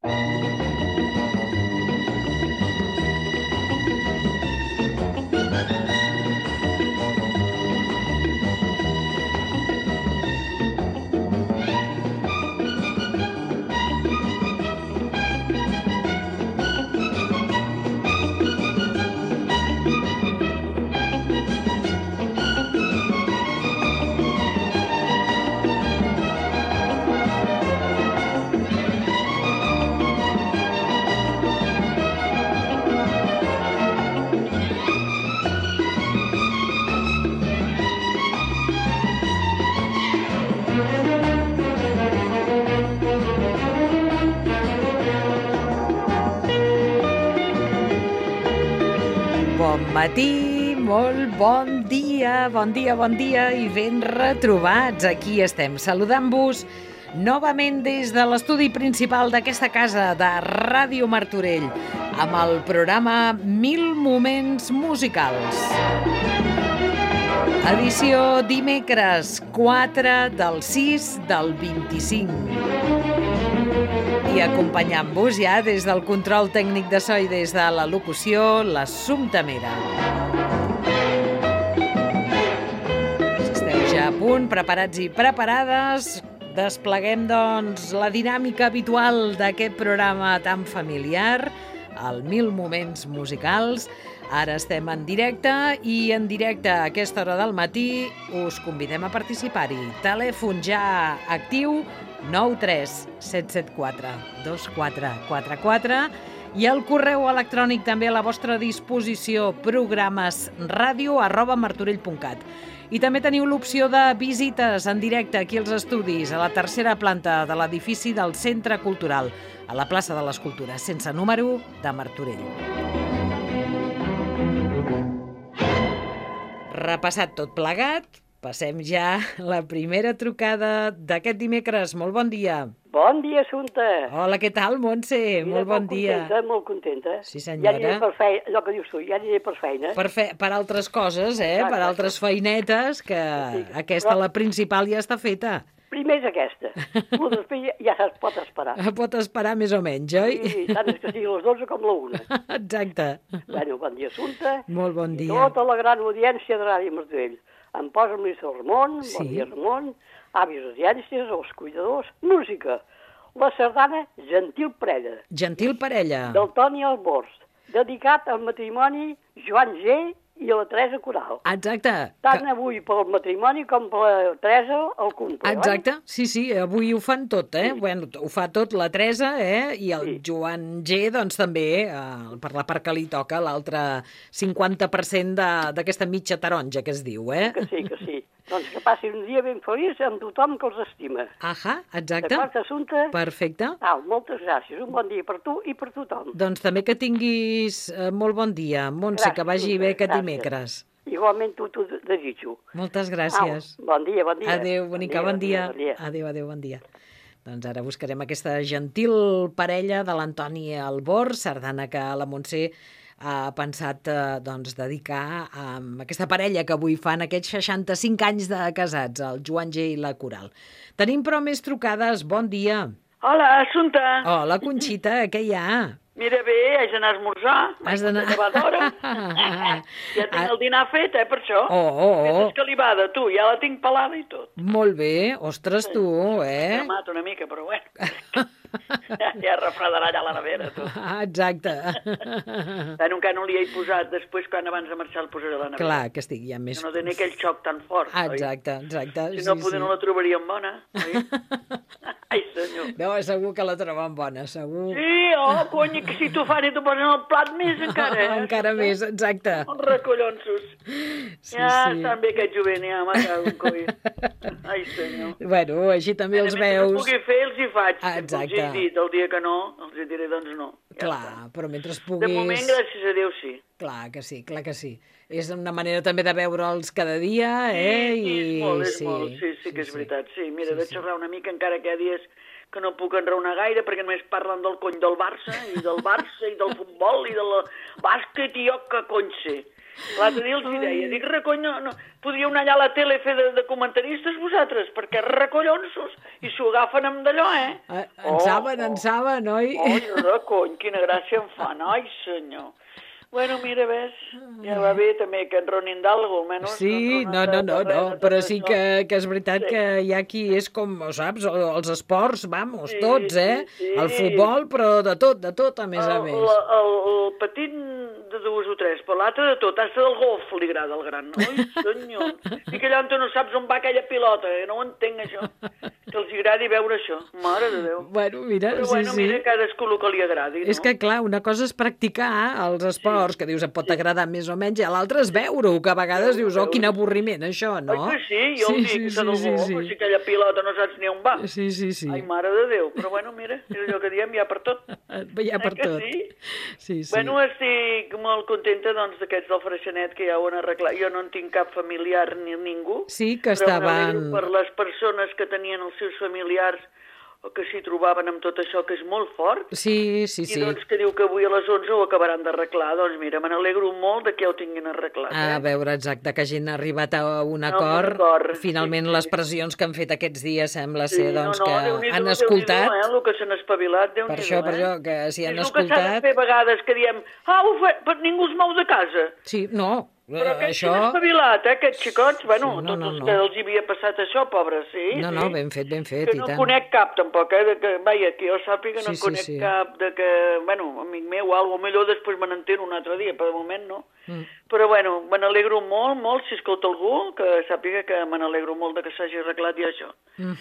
Bon matí, molt bon dia i ben retrobats. Aquí estem saludant-vos novament des de l'estudi principal d'aquesta casa de Ràdio Martorell amb el programa 1000 moments musicals. Edició dimecres 4 del 6 del 25. I acompanyant-vos ja des del control tècnic de so i des de la locució, l'Assumpta Mera. Si esteu ja a punt, preparats i preparades, despleguem, doncs, la dinàmica habitual d'aquest programa tan familiar, el 1000 moments musicals. Ara estem en directe i en directe a aquesta hora del matí us convidem a participar-hi. Telèfon ja actiu 93 774 2444 i el correu electrònic també a la vostra disposició, programesradio@martorell.cat. I també teniu l'opció de visites en directe aquí als estudis, a la tercera planta de l'edifici del Centre Cultural, a la plaça de les Cultures, sense número, de Martorell. Repassat tot plegat, passem ja la primera trucada d'aquest dimecres. Molt bon dia. Bon dia, Assumpta. Hola, què tal, Montse? Molt bon dia. Molt contenta. Sí, senyora. Ja aniré per feina, allò que dius tu, ja aniré per feina. Per altres coses, per altres feinetes, que aquesta, la principal, ja està feta. Primer és aquesta. Després ja es pot esperar. Pot esperar més o menys, oi? Sí, tant és que sigui les 12 com la 1. Exacte. Bueno, bon dia, Assumpta. Molt bon dia. Tota la gran audiència de Ràdio Martorell. Em posa el ministre Ramon, bon dia, Ramon, avis audiències, els cuidadors, música. La sardana Gentil Parella. Gentil Parella. Del Toni Albors, dedicat al matrimoni Joan G. i a la Teresa Coral. Exacte. Tant avui pel matrimoni com per la Teresa el cumple. Exacte, sí, avui ho fan tot, Bueno, ho fa tot la Teresa, i el Joan G, doncs també, per la part que li toca, l'altre 50% d'aquesta mitja taronja que es diu, Que sí. Doncs que passin un dia ben feliç amb tothom que els estima. Exacte. D'acord, Assumpta? Perfecte. Moltes gràcies. Un bon dia per tu i per tothom. Doncs també que tinguis molt bon dia, Montse, que vagi bé aquest dimecres. Igualment tu t'ho desitjo. Moltes gràcies. Bon dia. Adéu, bonica, bon dia. Adéu, bon dia. Doncs ara buscarem aquesta gentil parella de l'Antoni Albor, sardana que la Montse ha pensat dedicar a aquesta parella que avui fan aquests 65 anys de casats, el Joan G i la Coral. Tenim però més trucades. Bon dia. Hola, Assumpta. Hola, Conxita, què hi ha? Mira bé, haig d'anar a esmorzar. Has d'anar... Ja tinc el dinar fet, per això. Oh. És calibada, tu, ja la tinc pelada i tot. Molt bé, ostres, tu, M'ha cremat una mica, però bueno. Ja refredarà allà a la nevera, tu. Exacte. Encara no li he posat, després, quan abans de marxar, el posaré a la nevera. Clar, que estigui ja més... Que no tenia aquell xoc tan fort, Exacte. Si no, poder no la trobaríem bona, oi? Ai, senyor. No, segur que la troben bona, segur. Sí, cony, que si t'ho fan i t'ho posen al plat més encara, Encara més, exacte. Els recollonsos. Estan bé aquest jovent, ja, m'ha cagat un coi. Ai, senyor. Bueno, així també els veus. Mentre pugui fer, els hi faig. Exacte. Els he dit, el dia que no, els hi diré, doncs no. Clar, però mentre puguis... De moment, gràcies a Déu, sí. Clar que sí. És una manera també de veure'ls cada dia, Sí, és molt, sí que és veritat. Sí, mira, de xerrar una mica, encara que hi ha dies que no puc enraonar gaire, perquè només parlen del cony del Barça, i del futbol, i del bàsquet, i jo que cony sé. L'altre dia els hi deia, dic, recoll, no, podríeu anar allà a la tele a fer de comentaristes vosaltres, perquè recollonsos, i s'ho agafen amb d'allò, En saben, oi? Oi, recoll, quina gràcia em fan, ai senyor. Bueno, mira, ves, ja va bé també que enronin d'algú, almenys. Sí, no, però sí que és veritat que hi ha qui és com, saps, els esports, vamos, tots, el futbol, però de tot, a més a més. El petit de 2 o 3, però l'altre de tot, hasta del golf li agrada el gran, oi, senyor? I que allà on tu no saps on va aquella pilota, no ho entenc, això, que els agradi veure això, mare de Déu. Bueno, mira, però, bueno, mira, cadascú el que li agradi, no? És que, clar, una cosa és practicar els esports, que dius, et pot agradar més o menys, i l'altre és veure-ho, que a vegades dius, oh, quin avorriment, això, no? Oi que sí? Jo el dic, això del golf, o sigui, aquella pilota no saps ni on va. Sí. Ai, mare de Déu, però bueno, mira, és allò que diem, hi ha per tot. Hi ha per tot. Sí? Bueno, estic molt contenta, doncs, d'aquests del Freixenet, que ja ho han arreglat. Jo no en tinc cap familiar ni ningú. Sí, que estaven... Però per les persones que tenien els seus familiars o que s'hi trobaven amb tot això, que és molt fort. Sí. I doncs que diu que avui a les 11 ho acabaran d'arreglar. Doncs mira, me n'alegro molt de que ja ho tinguin arreglat. A veure, exacte, que hagin arribat a un acord. Finalment, les pressions que han fet aquests dies sembla ser, doncs, que han escoltat. El que s'han espavilat, Déu-n'hi-do, Per això, que si han escoltat... És el que s'ha de fer a vegades, que diem, però ningú es mou de casa. Sí, no. Però aquests s'han espavilat, aquests xicots, bueno, tots els que els hi havia passat això, pobres, sí. No, ben fet, i tant. Que no conec cap, tampoc, vaja, que jo sàpiga, no conec cap de que, bueno, amic meu, o millor després me n'entero un altre dia, però de moment no. Però, bueno, me n'alegro molt, si escolta algú, que sàpiga que me n'alegro molt de que s'hagi arreglat ja això.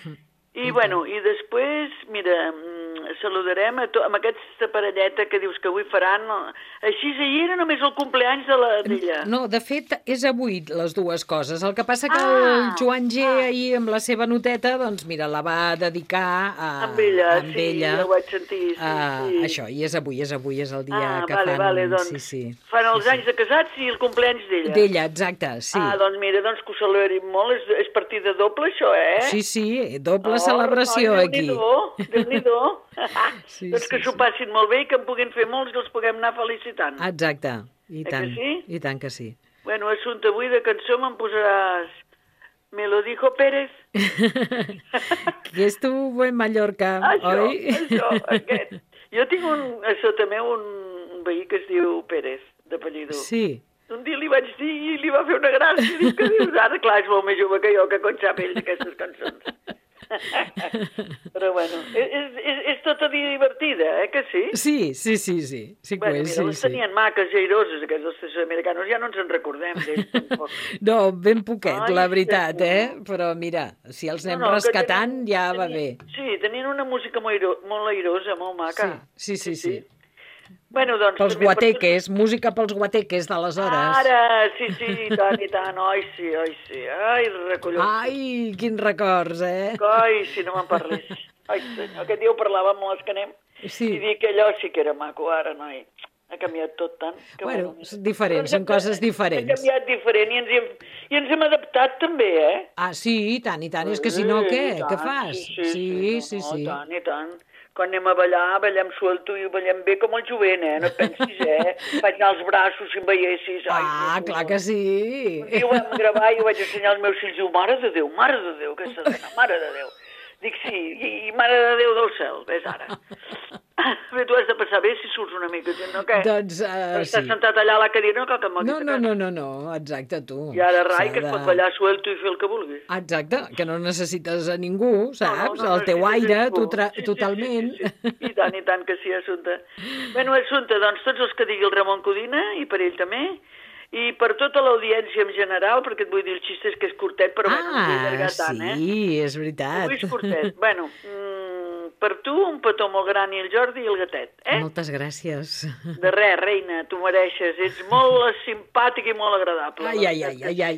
I, bueno, i després, mira, saludarem amb aquesta parelleta que dius que avui faran. Així ahir era només el cumpleaños d'ella. No, de fet, és avui les dues coses. El que passa que el Joan G. ahir amb la seva noteta, doncs mira, la va dedicar amb ella. Ja ho vaig sentir, això, i és avui, és el dia que fan. Vale, doncs fan els anys de casats i el cumpleaños d'ella. D'ella, exacte, sí. Doncs mira, doncs que ho celebrem molt, és partida doble això, Sí, doble celebració aquí. Déu-n'hi-do. Doncs que s'ho passin molt bé i que en puguin fer molts i els puguem anar felicitant. Exacte, i tant. Que sí? I tant que sí. Bueno, Assumpta, avui de cançó me'n posaràs Me lo dijo Pérez. Que estuvo en Mallorca, oi? Això, aquest. Jo tinc a sota meu un veí que es diu Pérez, d'apellido. Sí. Un dia li vaig dir i li va fer una gràcia. Diu que dius, ara clar, és molt més jove que jo, que quan sap ell d'aquestes cançons. Però bueno, és tota divertida, que sí? Sí que ho és, les tenien maques i airoses, aquests dels textos americanos, ja no ens en recordem d'ells tampoc. No, ben poquet, la veritat, però mira, si els anem rescatant ja va bé. Sí, tenien una música molt airosa, molt maca. Sí. Bueno, doncs... Pels guateques, música pels guateques d'aleshores. Ara, sí, i tant, oi sí, ai, recollons. Ai, quins records, Ai, si no me'n parles. Ai, senyor, aquest dia ho parlàvem amb les que anem, i dic que allò sí que era maco, ara, noi. Ha canviat tot tant. Bueno, diferents, són coses diferents. Ha canviat diferent i ens hem adaptat també, Sí, i tant, és que si no, què? Què fas? Sí, i tant. Quan anem a ballar, ballem suelto i ballem bé com el jovent, no et pensis, Vaig anar als braços si em veiessis. Clar que sí. Un dia ho vam gravar i ho vaig ensenyar als meus fills, diu, mare de Déu, aquesta dona, mare de Déu. Dic, sí, i mare de Déu del cel, ves ara. Bé, tu has de passar bé si surts una mica, no? Què? Doncs, Estàs sentat allà a la cadira, no cal que em No, exacte, tu. I ara, rai, que es pot ballar suelto i fer el que vulguis. Exacte, que no necessites a ningú, saps? El teu aire, totalment. I tant que sí, Assumpta. Bueno, Assumpta, doncs tots els que digui el Ramon Codina, i per ell també, i per tota l'audiència en general, perquè et vull dir, el xiste és que és curtet, però no vull allargar tant, sí, és veritat. Avui és curtet. Bueno, per tu, un petó molt gran i el Jordi i el gatet, Moltes gràcies. De res, reina, tu mereixes. Ets molt simpàtic i molt agradable. Ai.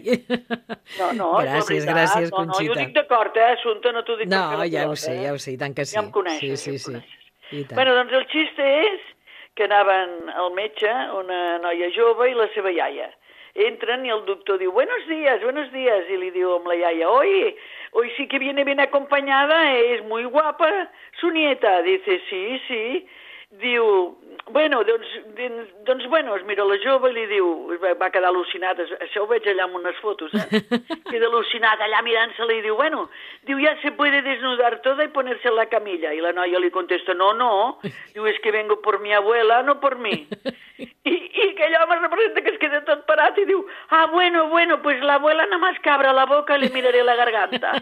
No, gràcies, Conxita. No, jo dic d'acord, Assumpta, no t'ho dic. No, ja ho sé, i tant que sí. Ja em coneixes, sí. Bueno, doncs el xiste és que anaven al metge, una noia jove i la seva iaia. Entren i el doctor diu, buenos días, y li diu amb la iaia, hoy sí que viene bien acompañada, es muy guapa su nieta. Dice, sí. Diu, bueno, doncs bueno, es mira la jove i li diu, va quedar al·lucinat, això ho veig allà en unes fotos, queda al·lucinat allà mirant-se-la i diu, bueno, diu, ya se puede desnudar toda y ponerse en la camilla. I la noia li contesta, no, diu, es que vengo por mi abuela, no por mí. I aquell home representa que es queda tot parat i diu, bueno, pues la abuela nada más que abra la boca le miraré la garganta.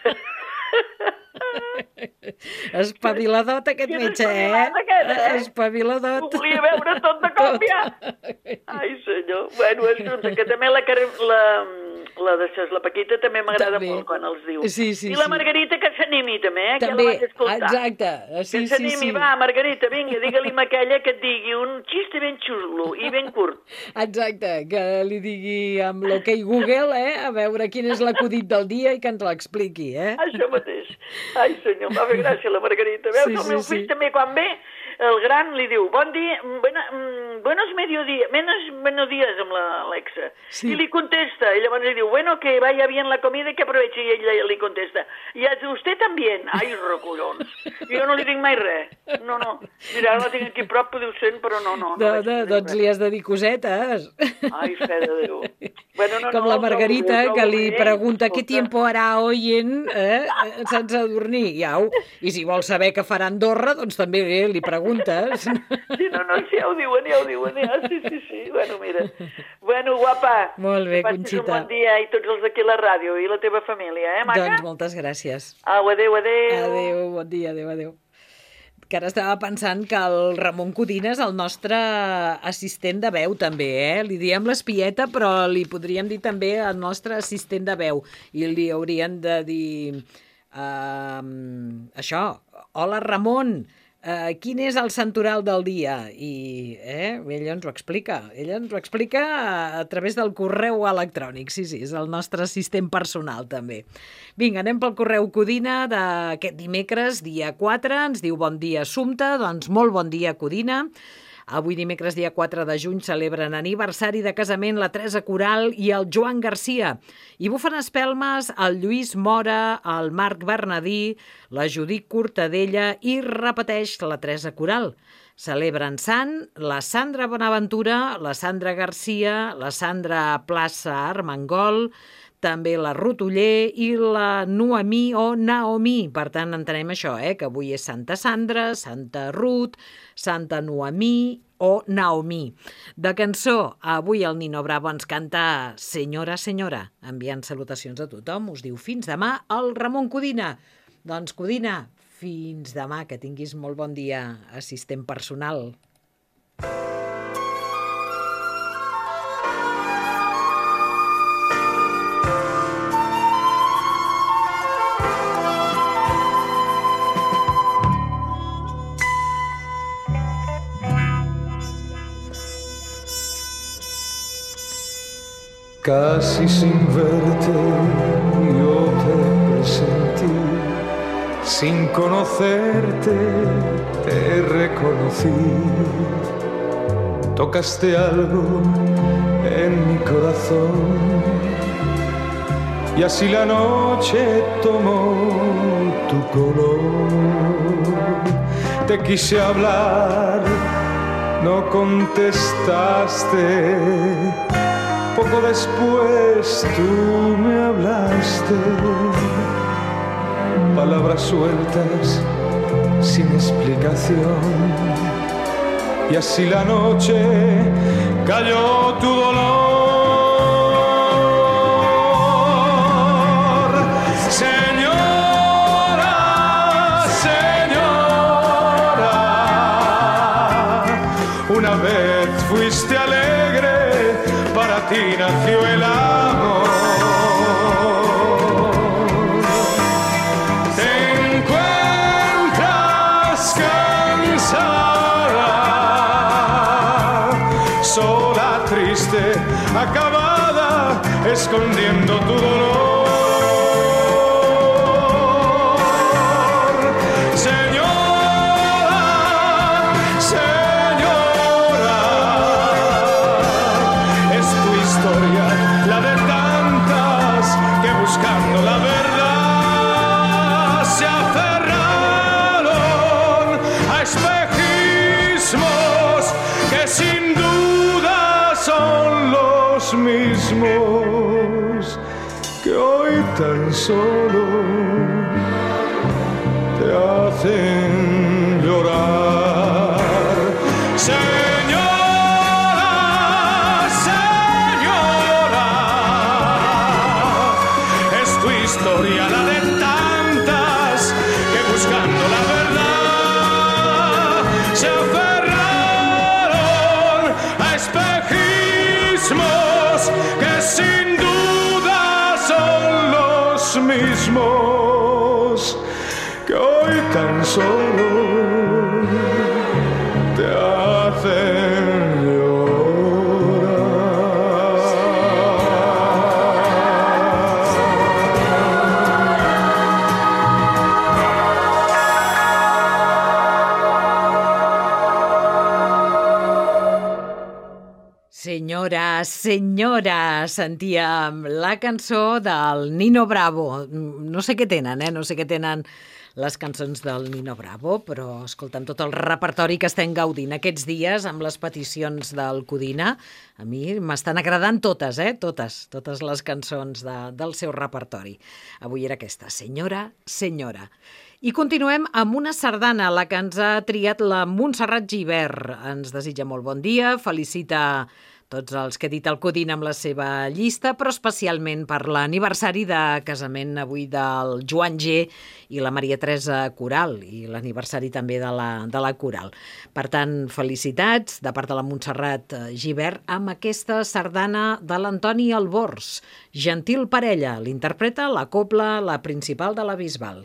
Espaviladot aquest metge, Espaviladot. Ho volia veure tot de cop ja. Ai, senyor. Bueno, és que també la Paquita també m'agrada molt quan els diu. Sí. I la Margarita que s'animi també, que també, la vaig escoltar. Exacte. Que s'animi, va, Margarita, vinga, digue-li a aquella que et digui un xiste ben xulo i ben curt. Exacte, que li digui amb l'OK Google, a veure quin és l'acudit del dia i que ens l'expliqui, Això mateix. Ai, senyor, m'ha fet gràcia la Margarita. Veus, el meu fill també quan ve, el gran li diu, bon dia, buenos mediodías amb l'Alexa. I li contesta, i llavors li diu, bueno, que vaya bien la comida y que aproveche. I ella li contesta, y a usted también. Ai, recollons. Jo no li dic mai res. No. Mira, ara la tinc aquí prop, ho sent, però no. Doncs li has de dir cosetes. Ai, fe de Déu. Bueno, com la Margarita, que li pregunta què tiempo harà hoy sense adormir. I si vol saber què farà Andorra, doncs també li preguntes. Sí, ja ho diuen. Sí. Bueno, mira. Bueno, guapa. Molt bé, Conxita. Un bon dia i tots els d'aquí a la ràdio i la teva família, maca? Doncs moltes gràcies. Adéu. Adéu, bon dia, adéu. Que ara estava pensant que el Ramon Codina és el nostre assistent de veu, també, Li diem l'espieta, però li podríem dir també el nostre assistent de veu. I li haurien de dir... això, hola Ramon, quin és el santoral del dia? I ella ens ho explica. Ella ens ho explica a través del correu electrònic. Sí, és el nostre assistent personal, també. Vinga, anem pel correu Codina d'aquest dimecres, dia 4. Ens diu bon dia, Assumpta. Doncs molt bon dia, Codina. Avui dimecres, dia 4 de juny, celebren aniversari de casament la Teresa Coral i el Joan Garcia. I bufen espelmes el Lluís Mora, el Marc Bernadí, la Judit Cortadella i repeteix la Teresa Coral. Celebren sant la Sandra Bonaventura, la Sandra Garcia, la Sandra Plaça Armengol, també la Ruth Oller i la Noemí o Naomi. Per tant, entenem això, que avui és Santa Sandra, Santa Ruth, Santa Noemí o Naomi. De cançó, avui el Nino Bravo ens canta Senyora, senyora, enviant salutacions a tothom. Us diu fins demà el Ramon Codina. Doncs Codina, fins demà, que tinguis molt bon dia, assistent personal. Casi sin verte yo te presentí, sin conocerte te reconocí. Tocaste algo en mi corazón y así la noche tomó tu color. Te quise hablar, no contestaste. Poco después tú me hablaste, palabras sueltas sin explicación, y así la noche cayó tu dolor. Señora, señora, una vez fuiste alegre, para ti nació el amor. Te encuentras cansada, sola, triste, acabada, escondiendo tu dolor. Buscando la verdad se aferraron a espejismos que sin duda mismos que hoy tan solo te hacen llorar. Señora, señora, es tu historia la de tantas que buscando la verdad se aferraron a espejismos que sin duda son los mismos que hoy tan solo te hacen llorar. Senyora, senyora, sentíem la cançó del Nino Bravo. No sé què tenen, no sé què tenen les cançons del Nino Bravo, però escolta'm, tot el repertori que estem gaudint aquests dies amb les peticions del Codina, a mi m'estan agradant totes, totes les cançons del seu repertori. Avui era aquesta, Senyora, senyora. I continuem amb una sardana, la que ens ha triat la Montserrat Gibert. Ens desitja molt bon dia, felicita tots els que ha dit el Codina amb la seva llista, però especialment per l'aniversari de casament avui del Joan G i la Maria Teresa Coral, i l'aniversari també de la Coral. Per tant, felicitats de part de la Montserrat Gibert amb aquesta sardana de l'Antoni Albors. Gentil parella, l'interpreta la cobla, la principal de la Bisbal.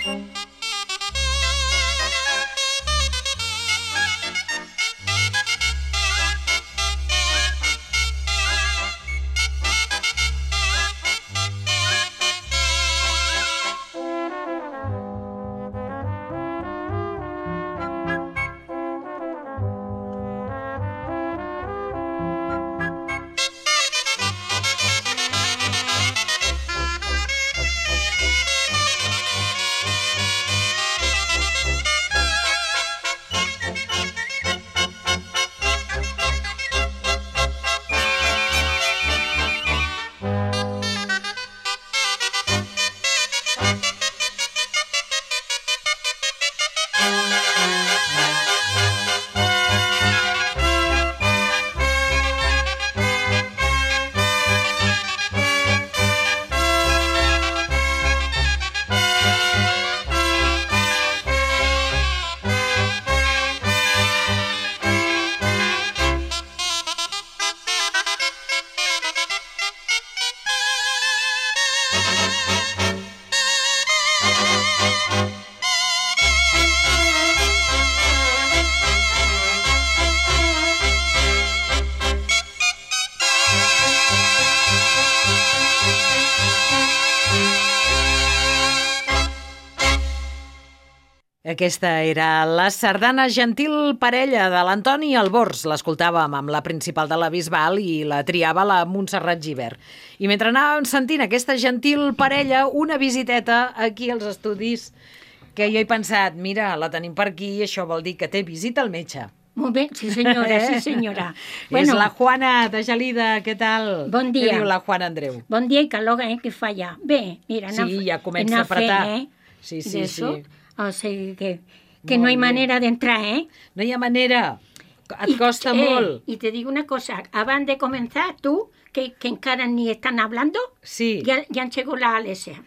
Aquesta era la sardana Gentil Parella de l'Antoni Albors. L'escoltàvem amb la principal de la Bisbal i la triava la Montserrat Gibert. I mentre anàvem sentint aquesta Gentil Parella, una visiteta aquí als estudis que jo he pensat, mira, la tenim per aquí i això vol dir que té visita al metge. Molt bé, sí senyora, sí senyora. Bueno, és la Juana de Gelida, què tal? Bon dia. Què diu la Juana Andreu? Bon dia i calor, que fa ja. Bé, mira, sí, ja comença a apretar. Sí, sí, sí. O sigui que no hay manera de entrar, No hi ha manera. Et costa molt. Y te digo una cosa, abans de comenzar, tú, que encara ni están hablando, sí. ya han llegado la Alesia.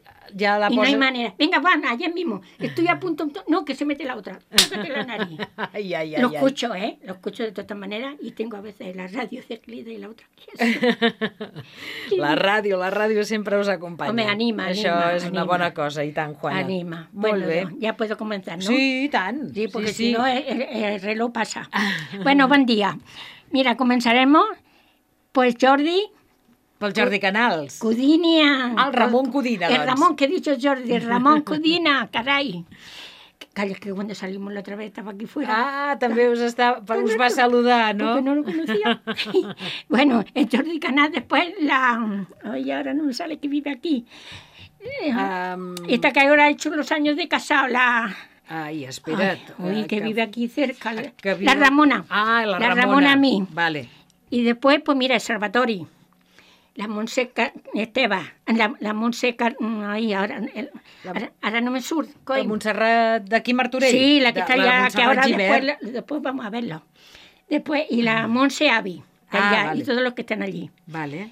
Ya la y no hay manera. Venga, van, allá mismo. Estoy a punto... No, que se mete la otra. Tócate la nariz. Lo escucho, Lo escucho de todas maneras y tengo a veces la radio de Glida y la otra. La ràdio sempre us acompanya. Home, anima. Això és una bona cosa, i tant, Juana. Anima. Molt bé. Ya puedo comenzar, ¿no? Sí, i tant. Sí, porque si no el reloj pasa. Bueno, buen día. Mira, comenzaremos, pues Jordi... Pel Jordi Canals. Codina. El Ramon Codina, doncs. El Ramon, que he dicho Jordi, el Ramon Codina, caray. Calla, que cuando salimos la otra vez estaba aquí fuera. Ah, també us va saludar, ¿no? Porque no lo conocía. Bueno, el Jordi Canals, después Ay, ahora no me sale que vive aquí. Esta que ahora ha hecho los años de casado, Ay, espera't. Uy, que vive aquí cerca. La Ramona. Ah, la Ramona. La Ramona a mí. Vale. Y después, pues mira, el Salvatori. La Montse Esteba, la Montse... Ay, ahora no me surge. La Montserrat d'aquí Martorell? Sí, la que está allá, que ahora después vamos a verlo. Después, y la Montse Avi, allá, vale. Y todos los que están allí. Vale.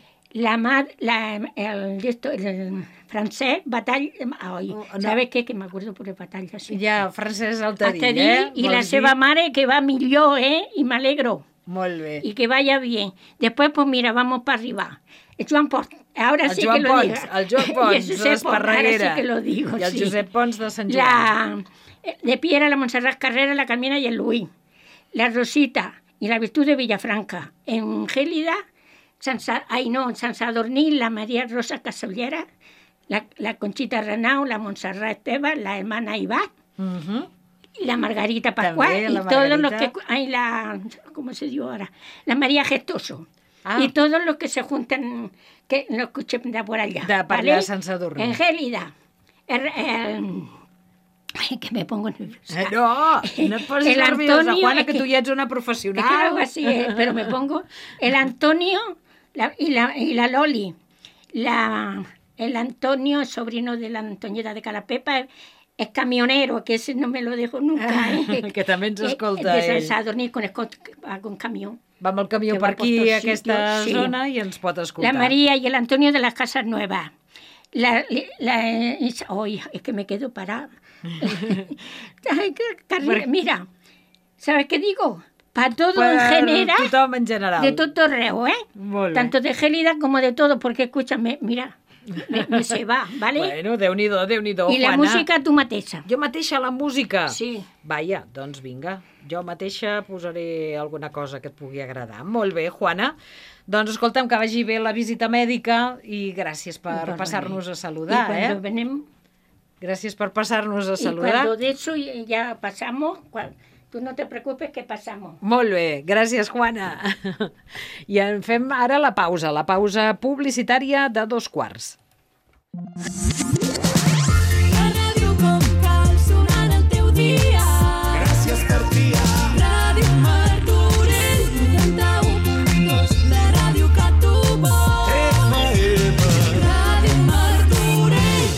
El francés, Batall... Ay, ¿sabes qué? Que me acuerdo por el Batall. Sí. Ja, francès Altadí, Y la seva mare, que va millor, y me alegro. Molt bé. Y que vaya bien. Después, pues mira, vamos para arriba. El Joan Pons, ahora sí que lo digo. El Joan Pons, de l'Esparreguera. Ahora sí que lo digo, I el Josep Pons de Sant Joan. De Piera, la Montserrat Carrera, la Carmina y el Luis. La Rosita y la Virtud de Villafranca. En Gélida, en San Sadurní, la María Rosa Casollera, la Conchita Renau, la Montserrat Esteba, la hermana Ibat, la Margarita Pascual, y todos los que... Ay, ¿cómo se dio ahora? La María Gestoso. Y todos los que se juntan, que lo escuchen de por allá. De Sant Sadurní. En Gélida. Ay, que me pongo nerviosa. No et posis nerviosa, Juana, que tu ja ets una professional. Es que algo así, pero me pongo... El Antonio y la Loli. El Antonio, sobrino de la Antonieta de Calapepa, és camionero, que ese no me lo dejo nunca. Que també ens escolta de ell. Sant Sadurní con camió. Va amb el camió per aquí, a aquesta zona, i ens pot escoltar. La María y el Antonio de las Casas Nuevas. Ay, es que me quedo parada. Mira, ¿sabes qué digo? Para todo en general. Tothom en general. De tot arreu, Molt bé. Tanto de Gélida como de todo, porque escúchame, mira, me se va, ¿vale? Bueno, Déu-n'hi-do, Déu-n'hi-do, I la Juana. música tu mateixa. Jo mateixa, la música? Sí. Vaja, doncs vinga, jo mateixa posaré alguna cosa que et pugui agradar. Molt bé, Juana. Doncs escolta'm, que vagi bé la visita mèdica i gràcies per passar-nos a saludar, I cuando venem... Gràcies per passar-nos a Y saludar. cuando de eso ya pasamos, tú no te preocupes que pasamos. Molt bé, gràcies, Juana. I en fem ara la pausa publicitària de 2:15. La ràdio com cal, sonant el teu dia. Gràcies per triar. Ràdio Martorell, 91.2, la ràdio que tu vols. Ràdio Martorell.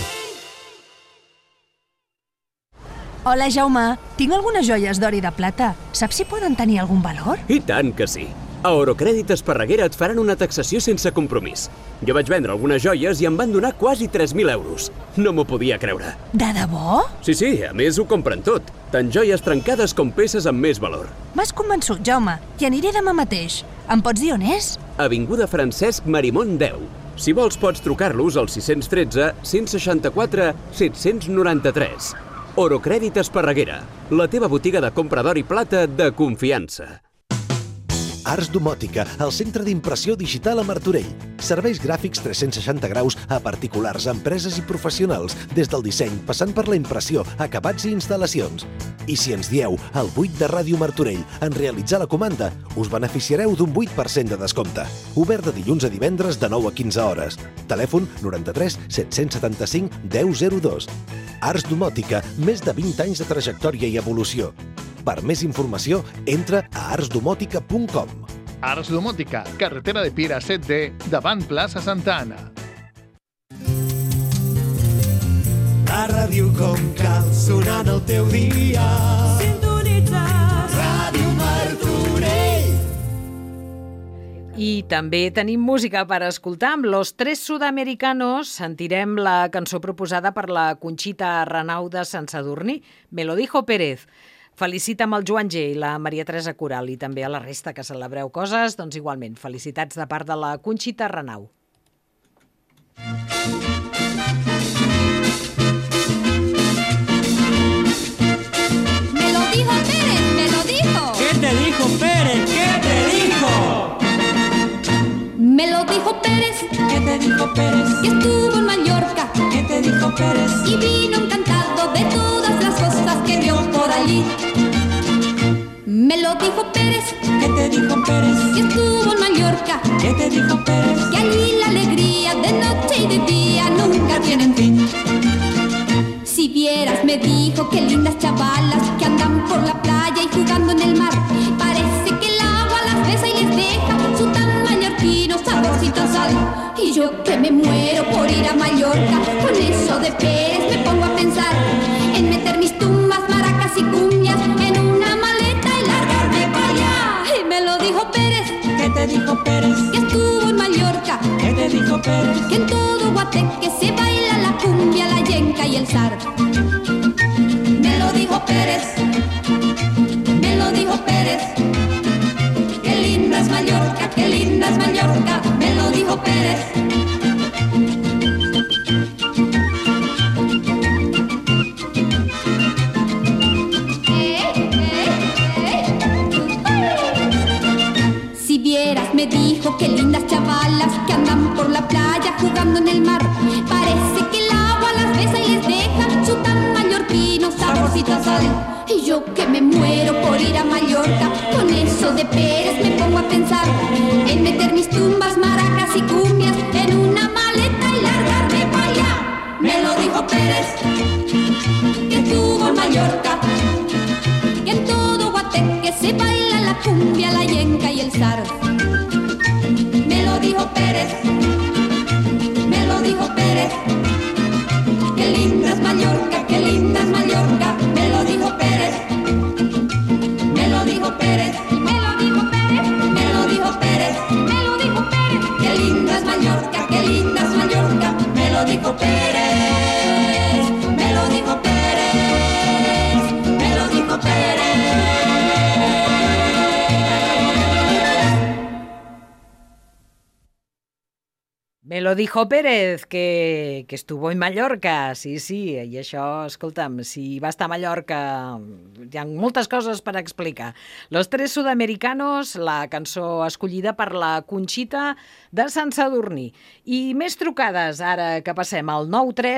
Hola, Jaume. Tinc algunes joies d'or i de plata. Saps si poden tenir algun valor? I tant que sí. A Orocrèdit Esparreguera et faran una taxació sense compromís. Jo vaig vendre algunes joies i em van donar quasi 3.000 euros. No m'ho podia creure. De debò? Sí, a més ho compren tot. Tant joies trencades com peces amb més valor. M'has convençut, Jaume. Hi aniré demà mateix. Em pots dir on és? Avinguda Francesc Marimón 10. Si vols pots trucar-los al 613 164 793. Orocrèdit Esparreguera, la teva botiga de compra d'or i plata de confiança. Arts Domòtica, el centre d'impressió digital a Martorell. Serveis gràfics 360 graus a particulars, empreses i professionals, des del disseny, passant per la impressió, acabats i instal·lacions. I si ens dieu el 8 de Ràdio Martorell en realitzar la comanda, us beneficiareu d'un 8% de descompte. Obert de dilluns a divendres de 9 a 15 hores. Telèfon 93 775 1002. Arts Domòtica, més de 20 anys de trajectòria i evolució. Per més informació, entra a artsdomòtica.com. Arts Domòtica, carretera de Piera 7D, davant plaça Santa Anna. La ràdio com cal, sonant el teu dia. Sintonitzes Ràdio Martorell. I també tenim música per escoltar. Amb Los Tres Sudamericanos sentirem la cançó proposada per la Conxita Renau de Sant Sadurní, Me lo dijo Pérez. Felicita'm el Joan G i la Maria Teresa Coral i també a la resta que celebreu coses, doncs igualment, felicitats de part de la Conxita Renau. Me lo dijo Pérez, me lo dijo. ¿Qué te dijo Pérez? ¿Qué te dijo? Me lo dijo Pérez. ¿Qué te dijo Pérez? Que estuvo en Mallorca. ¿Qué te dijo Pérez? Y vino encantado de todas las cosas que vio por allí. Me lo dijo Pérez. ¿Qué te dijo Pérez? Que estuvo en Mallorca. ¿Qué te dijo Pérez? Que allí la alegría de noche y de día nunca tienen fin. Si vieras, me dijo, qué lindas chavalas que andan por la playa y jugando en el mar. Parece que el agua las besa y les deja su tan mallorquino saborcito a sal. Y yo que me muero por ir a Mallorca, con eso de Pérez me pongo a pensar en meter mis tumbas, maracas y cumbias en una maleta y largarme para allá. Y me lo dijo Pérez. ¿Qué te dijo Pérez? Que estuvo en Mallorca. ¿Qué te dijo Pérez? Que en todo Guateque se baila la cumbia, la yenca y el zar. Me lo dijo Pérez. Me lo dijo Pérez. Qué linda es Mallorca, qué linda es Mallorca. Me lo dijo Pérez. Si vieras, me dijo, qué lindas chavalas que andan por la playa jugando en el mar. Parece que el agua las besa y les deja su tan mallorquino saborcito a sal. Y yo que me muero por ir a Mallorca, con eso de Pérez me pongo a pensar en meter mis tumbas, maracas y cumbias en una maleta y largarme para allá. Me lo dijo Pérez, que estuvo en Mallorca, que en todo Guateque se baila la cumbia, la yenca y el zar. Me lo dijo Pérez, me lo dijo Pérez. Qué linda es Mallorca, qué linda es Mallorca. Me lo dijo Pérez, me lo dijo Pérez, me lo dijo Pérez, me lo dijo Pérez, me lo dijo Pérez. Qué linda es Mallorca, qué linda es Mallorca. Me lo dijo Pérez, me lo dijo Pérez, me lo dijo Pérez. Me lo lo dijo Pérez, que estuvo en Mallorca, sí, i això, escolta'm, si va estar a Mallorca, hi ha moltes coses per explicar. Los Tres Sudamericanos, la cançó escollida per la Conxita de Sant Sadurní. I més trucades, ara que passem al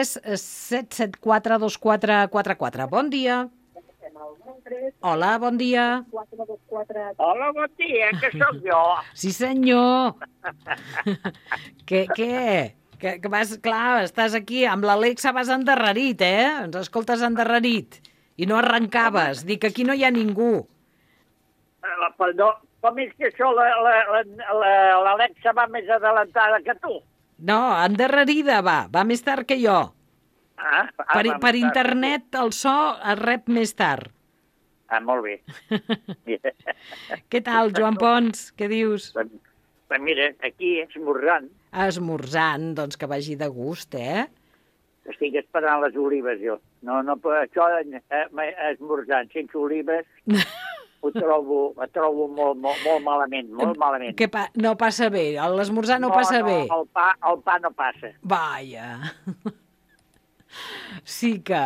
937742444. Bon dia. Hola, bon dia. Hola, bon dia, que sóc jo. Sí, senyor. Què? Que vas, clar, estàs aquí, amb l'Alexa vas endarrerit, Ens escoltes endarrerit. I no arrencaves. Dic, aquí no hi ha ningú. Perdó, com és que això l'Alexa va més adelantada que tu? No, endarrerida va més tard que jo. Per internet el so es rep més tard. Molt bé. Què tal, Joan Pons? Què dius? Mira, aquí esmorzant. Esmorzant, doncs que vagi de gust, Estic esperant les olives, jo. No, això esmorzant sense olives ho trobo molt malament, molt malament. No passa bé, l'esmorzar no passa bé. El pa no passa. Vaja. Sí que...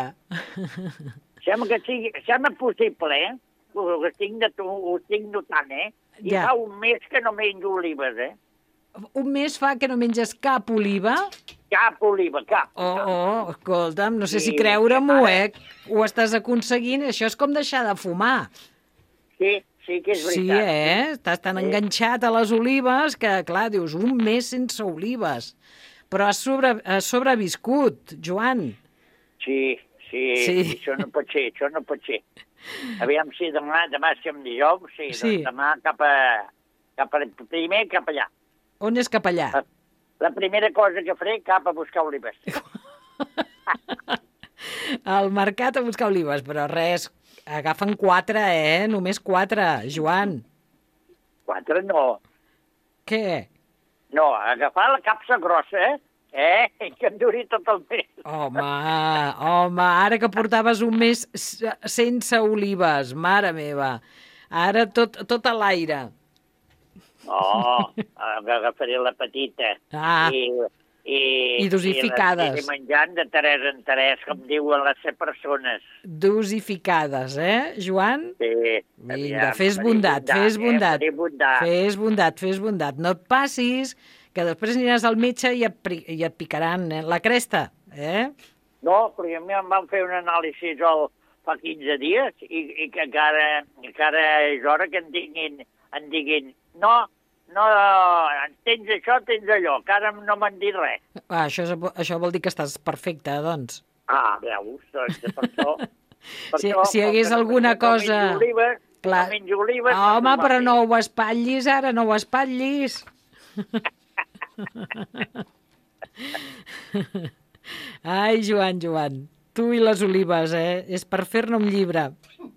Sembla possible, ho estic notant, I fa un mes que no menjo olives, Un mes fa que no menges cap oliva? Cap oliva, cap. Escolta'm, no sé si creure-m'ho, Ho estàs aconseguint, això és com deixar de fumar. Sí que és veritat. Sí, Estàs tan enganxat a les olives que, clar, dius, un mes sense olives. Però has sobreviscut, Joan. Sí, això no pot ser, Aviam si demà som dijous, doncs demà cap allà. On és cap allà? La primera cosa que faré, cap a buscar olives. Al mercat a buscar olives, però res, agafen 4, Només 4, Joan. 4 no. Què? No, agafar la capsa grossa, que em duri tot el mes. Home, ara que portaves un mes sense olives, mare meva. Ara tot a l'aire. No, agafaré la petita. I dosificades. I menjant de tres en tres, com diuen les persones. Dosificades, Joan? Sí. Vinga, fes bondat. No et passis, que després aniràs al metge i et picaran la cresta, No, perquè a mi em van fer un anàlisi fa 15 dies i que encara és hora que em diguin no, tens això, tens allò, que ara no m'han dit res. Això vol dir que estàs perfecte, doncs. Veus, doncs per això... Si hi hagués alguna cosa... No menjo olives... Home, però no ho espatllis ara, no ho espatllis. Ai, Joan, tu i les olives, és per fer-ne un llibre.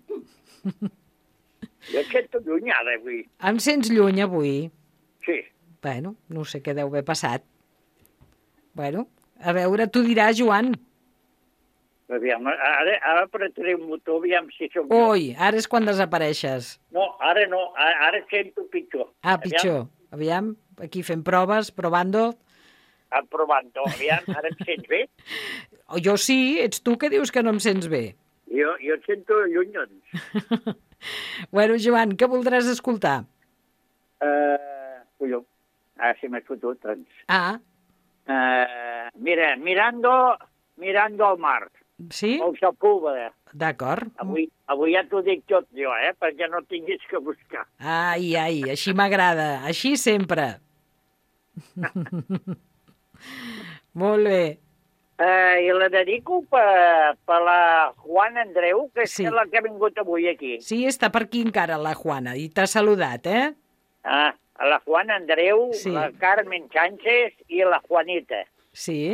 Jo et sento lluny ara, avui. Em sents lluny, avui? Sí. Bueno, no sé què deu haver passat. Bueno, a veure, tu diràs, Joan. Aviam, ara apretaré un botó, aviam si som... Ui, ara és quan desapareixes. No, ara no, ara sento pitjor. Pitjor. Aviam, aquí fem proves, provando. Provando, aviam, ara em sents bé? Jo sí, ets tu que dius que no em sents bé. Jo et sento lluny, doncs. Bueno, Joan, què voldràs escoltar? Colló, si m'has fotut, doncs. Mira, mirando al mar. Sí? El Sepúlveda. D'acord. Avui ja t'ho dic tot jo, perquè no tinguis que buscar. Ai, així m'agrada, així sempre. Molt bé. I la dedico per la Juana Andreu, que és la que ha vingut avui aquí. Sí, està per aquí encara la Juana, i t'ha saludat, La Juana Andreu, la Carmen Sánchez i la Juanita. Sí.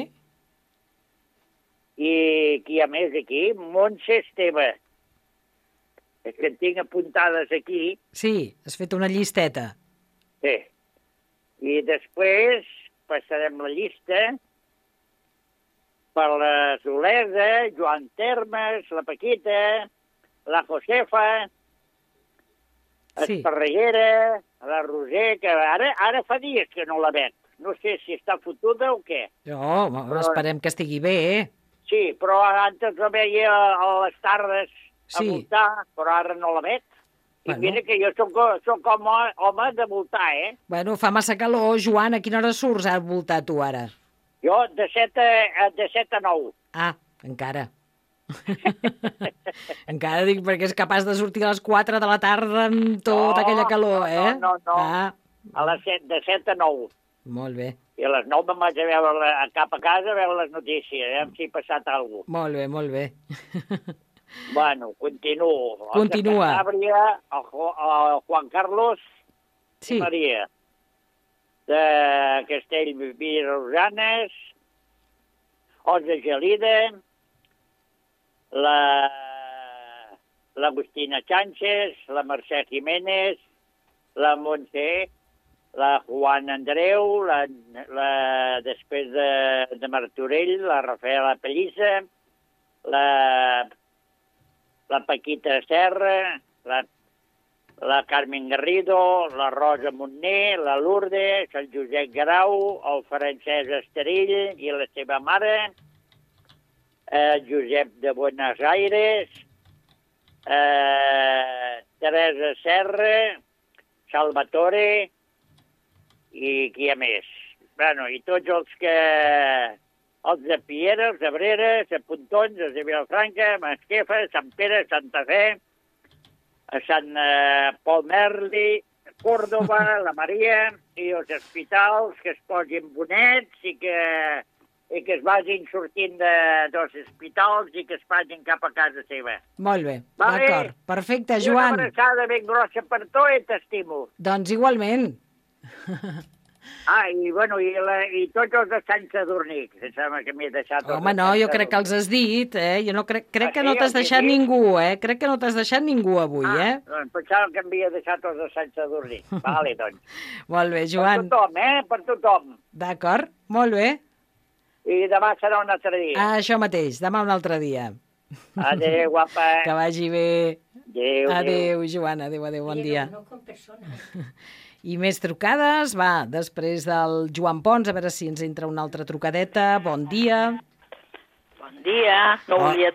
I qui hi ha més aquí? Montse Esteve. És que en tinc apuntades aquí. Sí, has fet una llisteta. Sí. I després passarem la llista per la Solesa, Joan Termes, la Paquita, la Josefa, Esparreguera, la Roser, que ara fa dies que no la veig. no sé si està fotuda o què. No, esperem que estigui bé. Sí, però antes la veia a les tardes a voltar, però ara no la veig. I mira que jo soc home de voltar, Bueno, fa massa calor, Joan, a quina hora surts a voltar tu ara? Jo de 7 a 9. Ah, encara. Encara dic, perquè és capaç de sortir a les 4 de la tarda amb tota aquella calor, No. A les 7, de 7 a 9. Molt bé. I a les 9 me'n vaig a veure cap a casa a veure les notícies, si ha passat alguna cosa. Molt bé, molt bé. Bueno, continuo. Continua. El Canàbria, el Juan Carlos i Maria. De Castellví-Rosanes, Osa Gelida, l'Agustina Sánchez, la Mercè Jiménez, la Montse, la Juan Andreu, després de Martorell, la Rafaela Pellissa, la Paquita Serra, la Carmen Garrido, la Rosa Montner, la Lourdes, el Josep Garau, el Francesc Esterill i la seva mare, Josep de Buenos Aires, Teresa Serra, Salvatore i qui ha més? Bueno, i tots els de Piera, els de Brera, de Pontons, els de Vilafranca, Masquefa, Sant Pere, Santa Fe, a Sant Pol Merli, Córdoba, la Maria, i els hospitals que es posin bonets i que es vagin sortint dels hospitals i que es vagin cap a casa seva. Molt bé, d'acord. Perfecte, Joan. I una abraçada ben grossa per tu i t'estimo. Doncs igualment. I tots els de Sant Sadurní, que sembla que m'he deixat... Home, no, jo crec que els has dit, Jo no crec que no t'has deixat ningú, Crec que no t'has deixat ningú avui, Doncs pensava que m'havia deixat els de Sant Sadurní. Vale, doncs. Molt bé, Joan. Per tothom, Per tothom. D'acord, molt bé. I demà serà un altre dia. Això mateix, demà un altre dia. Adéu, guapa. Que vagi bé. Adéu, Joan, adéu, bon dia. I més trucades, va, després del Joan Pons, a veure si ens entra una altra trucadeta. Bon dia. Bon dia. No volia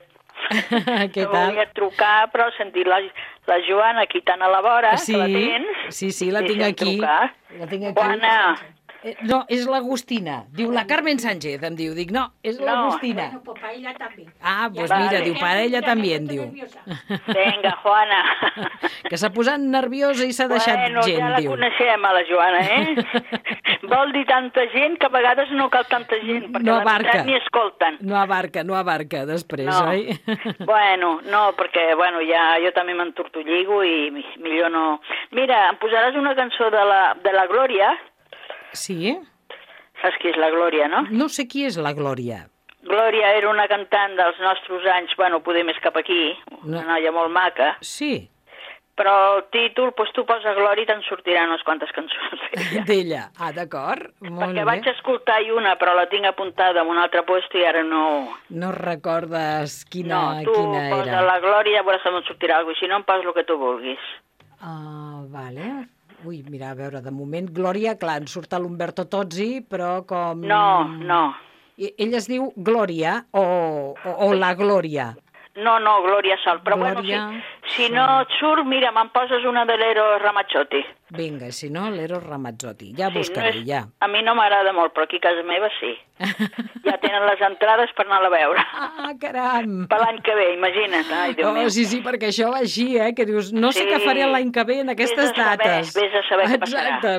trucar, però sentir la Joana aquí tan a la vora, que la tens. Sí, la tinc aquí. La tinc aquí. Juana. No, és l'Agustina. Diu, la Carmen Sánchez, em diu. Dic, no, és l'Agustina. Bueno, pues para ella también. Ah, pues mira, diu, para ella també, diu. Vinga, Juana. Que s'ha posat nerviosa i s'ha deixat gent, diu. Ja la coneixem, a la Joana, Vol dir tanta gent que a vegades no cal tanta gent, perquè la veritat ni escolten. No abarca després, oi? Bueno, no, perquè, ja jo també m'entortolligo i millor no... Mira, em posaràs una cançó de la Glòria. Sí? Saps qui és la Glòria, no? No sé qui és la Glòria. Glòria era una cantant dels nostres anys, poder més cap aquí, una noia molt maca. Sí. Però el títol, doncs tu posa Glòria i te'n sortiran unes quantes cançons d'ella. Ah, d'acord, molt bé. Perquè vaig escoltar una, però la tinc apuntada en un altre lloc i ara no... No recordes quina era. No, tu posa la Glòria, a veure si me'n sortirà alguna cosa, si no em posa el que tu vulguis. Vale. Ui, mira, a veure, de moment, Glòria, clar, en surt l'Umberto Tozzi, però com... No. Ella es diu Glòria o la Glòria? No, Glòria Sol, però si no et surt, mira, me'n poses una de l'Ero Ramazzotti. Vinga, si no, l'Ero Ramazzotti. Ja buscaré, ja. A mi no m'agrada molt, però aquí a casa meva sí. Ja tenen les entrades per anar a veure. Ah, caram! Per l'any que ve, imagina't. Ai, Déu meu. Sí, perquè això va així, que dius, no sé què faré l'any que ve en aquestes dates. Vés a saber què passarà. Exacte,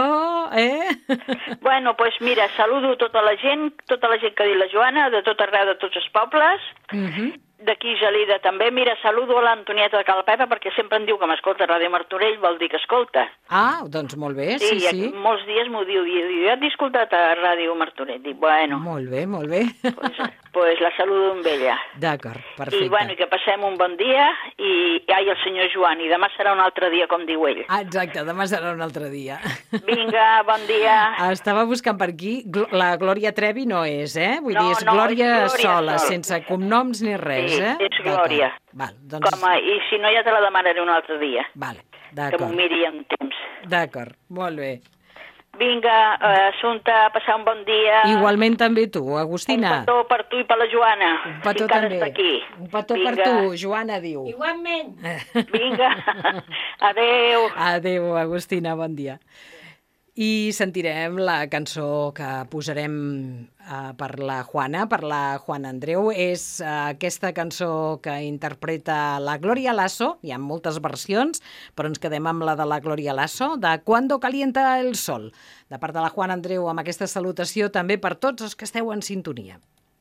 però, Bueno, doncs mira, saludo tota la gent que ha dit la Joana, de tot arreu, de tots els pobles. D'aquí Gelida també. Mira, saludo a l'Antonieta de Calapepa perquè sempre em diu que m'escolta Ràdio Martorell, vol dir que escolta. Ah, doncs molt bé, sí. Sí, molts dies m'ho diu, jo et he escoltat a Ràdio Martorell. Dic, bueno. Molt bé. Pues la saludo amb ella. D'acord, perfecte. I que passem un bon dia i el senyor Joan, i demà serà un altre dia, com diu ell. Exacte, demà serà un altre dia. Vinga, bon dia. Estava buscant per aquí, la Glòria Trevi no és, Vull dir, és Glòria sola, sense cognoms ni res, Sí, és Glòria. Val, doncs... I si no ja te la demanaré un altre dia. Vale, d'acord. Que m'ho miri en temps. D'acord, molt bé. Vinga, Assumpta, passar un bon dia. Igualment també tu, Agustina. Un petó per tu i per la Joana. Un petó si també. Aquí. Un petó per tu, Joana diu. Igualment. Vinga, adeu. Adeu, Agustina, bon dia. I sentirem la cançó que posarem per la Juana Andreu. És aquesta cançó que interpreta la Gloria Lasso, hi ha moltes versions, però ens quedem amb la de la Gloria Lasso, de Cuando calienta el sol. De part de la Juana Andreu, amb aquesta salutació també per tots els que esteu en sintonia.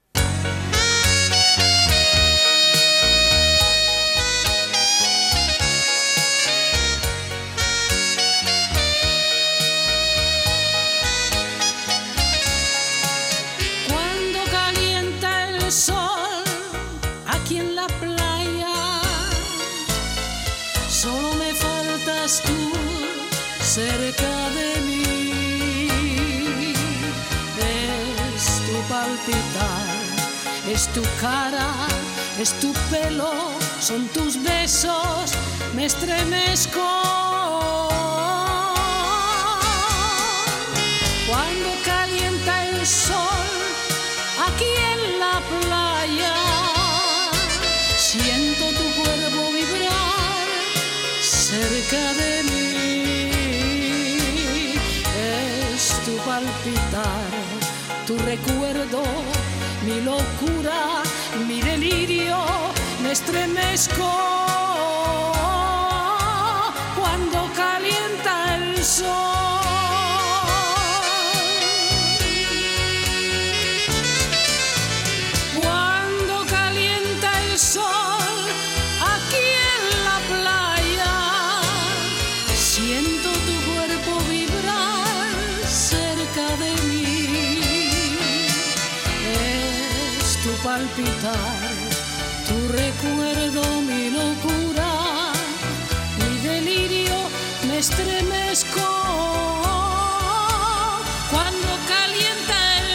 Sol, aquí en la playa, solo me faltas tú cerca de mí. Es tu palpitar, es tu cara, es tu pelo, son tus besos, me estremezco. Cuando calienta el sol, aquí en la playa, siento tu cuerpo vibrar cerca de mí. Es tu palpitar, tu recuerdo, mi locura, mi delirio, me estremezco cuando calienta el sol. Palpitar, tu recuerdo, mi locura, mi delirio, me estremezco cuando calienta el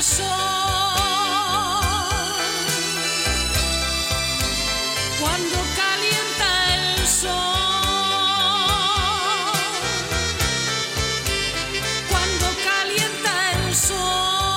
sol. Cuando calienta el sol. Cuando calienta el sol.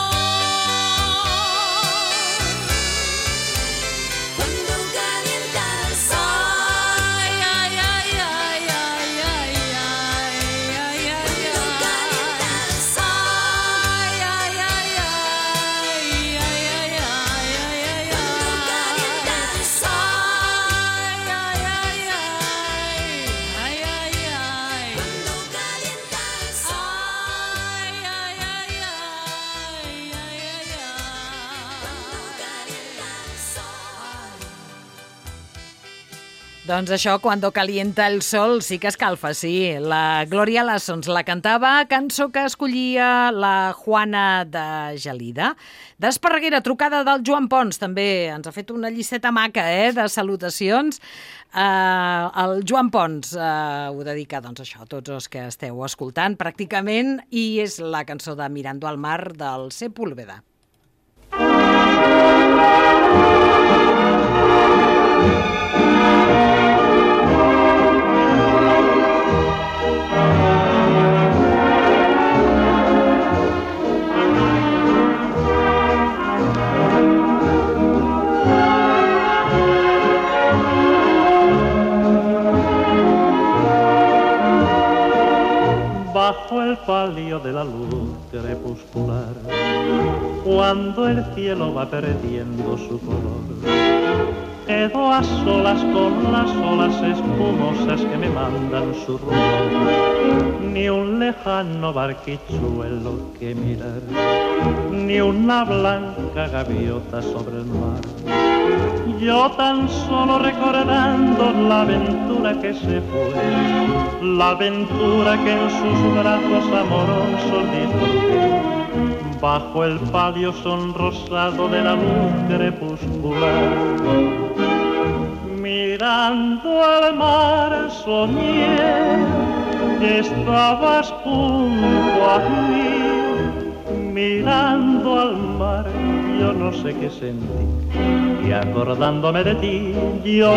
Doncs això, Cuando calienta el sol, sí que escalfa, sí. La Gloria Lasso ens la cantava, cançó que escollia la Juana de Gelida. D'Esparreguera, trucada del Joan Pons, també ens ha fet una llisteta maca de salutacions. El Joan Pons ho dedica doncs, això, a tots els que esteu escoltant pràcticament, i és la cançó de Mirando al mar del Sepúlveda. Bajo el palio de la luz crepuscular, cuando el cielo va perdiendo su color, quedo a solas con las olas espumosas que me mandan su rumor. Ni un lejano barquichuelo que mirar, ni una blanca gaviota sobre el mar. Yo tan solo recordando la aventura que se fue, la aventura que en sus brazos amorosos disfruté, bajo el palio sonrosado de la luz crepuscular. Mirando al mar soñé que estabas junto a mí. Mirando al mar yo no sé qué sentí, y acordándome de ti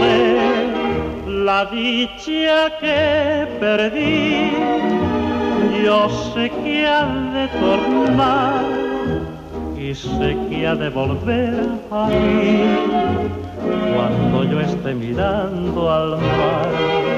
lloré la dicha que perdí. yo sé que ha de tornar y sé que ha de volver a mí cuando yo esté mirando al mar.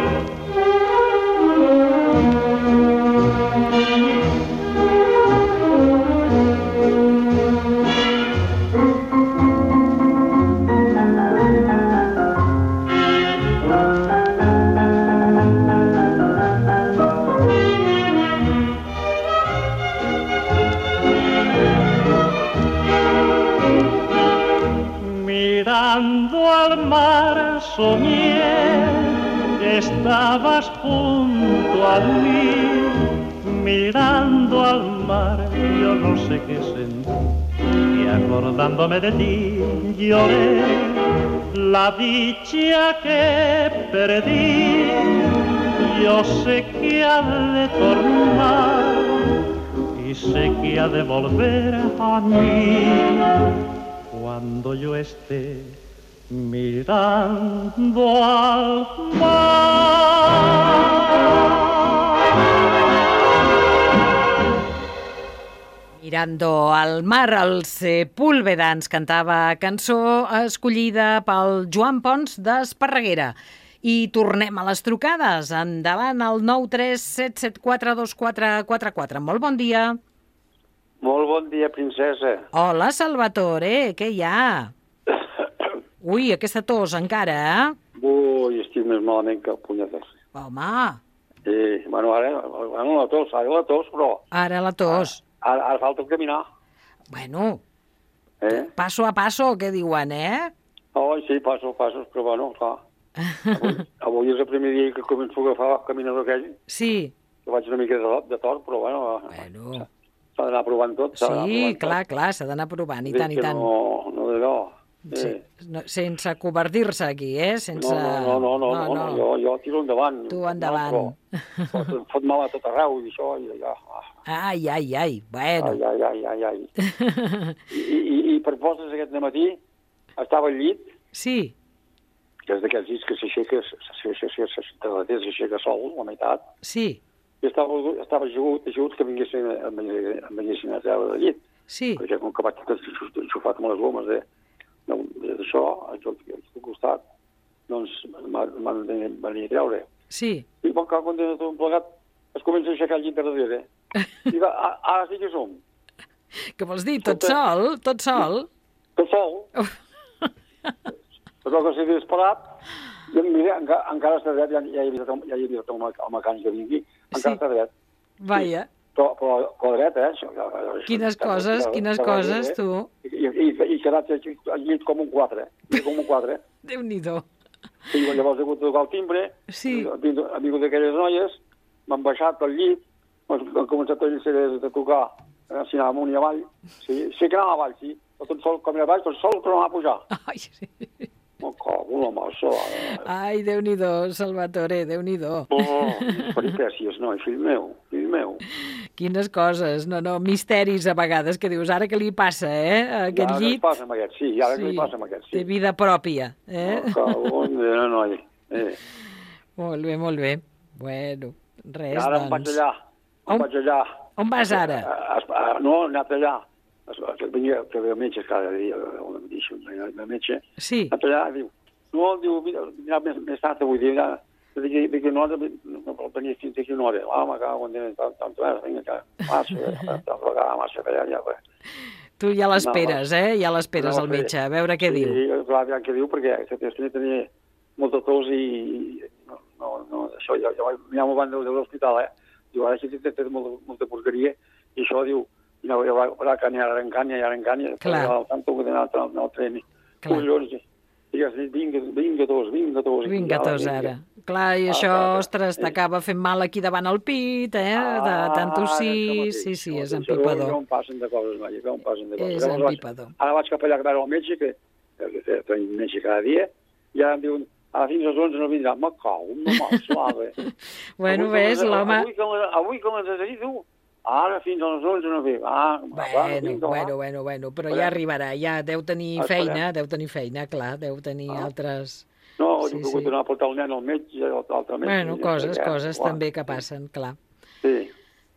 Mirando al mar soñé que estabas junto a mí. Mirando al mar yo no sé qué sentí y acordándome de ti lloré la dicha que perdí. Yo sé que ha de tornar y sé que ha de volver a mí cuando yo esté mirando al mar. Mirando al mar, el Sepúlveda ens cantava cançó escollida pel Joan Pons d'Esparreguera. I tornem a les trucades. Endavant al 937742444. Molt bon dia. Molt bon dia, princesa. Hola, Salvatore, què hi ha? Ui, aquesta tos encara, eh? Ui, estic més malament que punyetes. Home. Bueno, ara la tos, però... Ara la tos. Ara falta caminar. Bueno, passo a passo, què diuen, eh? Oh, sí, passos, però bueno, clar. Avui és el primer dia que començo a agafar el caminador aquell. Sí. Que vaig una mica de tort, però bueno... S'ha d'anar provant tot. Sí, clar, s'ha d'anar provant, i tant, i tant. No d'allò. Sense covardir-se aquí, eh? No, jo tiro endavant. Tu endavant. Fot mal a tot arreu, i això, i allà. Ai, bueno. Ai. I per postres aquest dematí, estava al llit. Sí. Que és d'aquells llits que s'aixeca sol, la meitat. Sí. I estava ajugut que vinguessin a treure del llit. Sí. Perquè com que vaig enxufat amb les gomes d'això, aquí al costat, doncs m'han de venir a treure. Sí. I quan tenen tot plegat, es comença a aixecar el llit de darrere. I ara sí que som. Què vols dir? Tot sol? Tot sol? Tot sol. Però que s'ha disparat, i mira, encara està dret, ja he vist el mecànic que vingui, encara està dret. Vaja. Però dret, Quines coses, tu. I quedat al llit com un 4. Déu-n'hi-do. I llavors he hagut de tocar el timbre, han vingut aquelles noies, m'han baixat al llit, han començat a tocar, si anava amunt i avall. Sí que anava avall, sí. Tot sol com era baix, tot sol tornava a pujar. Ai, sí. Ai, Déu-n'hi-do, Salvatore, Déu-n'hi-do. Peripècies, no, fill meu. Quines coses, no, misteris a vegades, que dius, ara què li passa, aquest llit? Ara què li passa amb aquest, sí, Té vida pròpia, noi. Molt bé. Bueno, res, ara em vaig allà. On vas ara? No, he anat allà. Que ve el metge cada dia, el metge. Sí. Allà diu, mira, més tard avui dia, dic que no venia fins d'aquí una hora. Me cago en tant res, vinga, marxa per allà. Tu ja l'esperes, Ja l'esperes al metge, a veure què diu. Sí, clar, què diu, perquè tenia molta tos i això, ja m'ho van de l'hospital, Diu, ara aquí té molta porqueria, i això diu, hi haurà canya, clar. Tanto que d'anar al tren. Collons, digues, vinga tos ara. Clar, i això, ostres, t'acaba fent mal aquí davant el pit, de tant tossir. Sí, és empipador. Com passen de coses, noia, És empipador. Ara vaig cap allà a veure el metge, que tenim metge cada dia, i ara em diuen, ara fins als 11 no vindrà. Me cago, no m'alçava. Bueno, ves, l'home... Avui com les has dit tu? Ara fins als 11 no ve. Bueno, però ja arribarà, ja deu tenir feina, clar, deu tenir altres... No, he pogut anar a portar el nen al metge, l'altre metge... Bueno, coses també que passen, clar. Sí.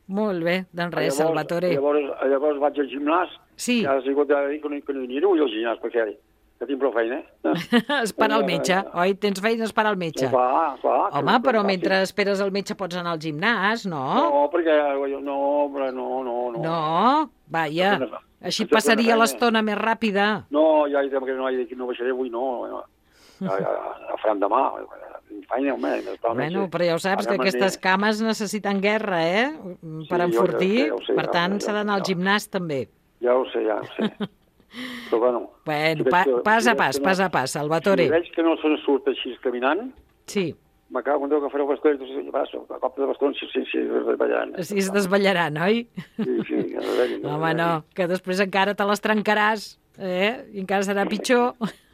Molt bé, doncs res, Salvatore. Llavors vaig al gimnàs, sí. I ara he hagut de dir que no hi aniré al gimnàs, perquè que tinc prou feina. Esperar el metge, oi? Tens feina a esperar el metge. Clar. Home, però mentre esperes el metge pots anar al gimnàs, no? No, perquè no. No? Vaja, així et passaria l'estona més ràpida. No, ja he dit que no baixaré avui, no. Ja faran demà. Feina, home. Bueno, però ja ho saps, que aquestes cames necessiten guerra, per enfortir. Per tant, s'ha d'anar al gimnàs també. Ja ho sé. Però bueno, pas a pas, Salvatore. Si veig que no se'n surt així caminant, sí. M'acabo quan que faré el bastó, a cop de bastó sí, es desvetllaran. Sí, es desvetllaran, oi? Sí. Home, no, que després encara te les trencaràs, i encara serà pitjor.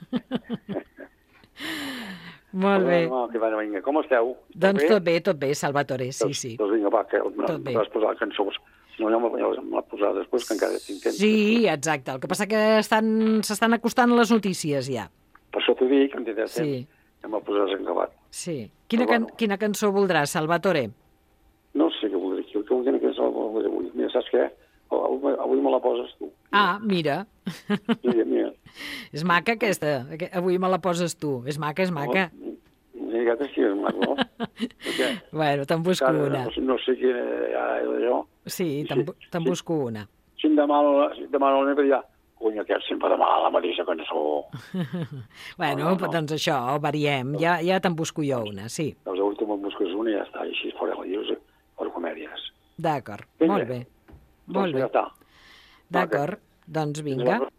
Molt bé. Vinga, com esteu? Doncs tot bé, Salvatore, sí. Doncs vinga, va, que vas posar cançons. No, ja me l'ha posat després, que encara tinc temps. Sí, exacte. El que passa que s'estan acostant les notícies, ja. Per això t'ho dic, ja me'l posaràs encabat. Sí. Quina cançó voldràs, Salvatore? No sé què voldré. Quina cançó voldré avui? Mira, saps què? Avui me la poses tu. Ah, mira. Mira. És maca, aquesta. Avui me la poses tu. És maca. Aquesta sí és maca, no? Bueno, te'n busco una. No sé quina és allò. Sí, te'n busco una. Si em demano la meva ja, cony, aquest sempre demana la mateixa cançó. Bueno, doncs això, variem. Ja te'n busco jo una, sí. Doncs avui tu me'n busques una i ja està, i així fora la dius per comèdies. D'acord, molt bé. Molt bé. D'acord, doncs vinga.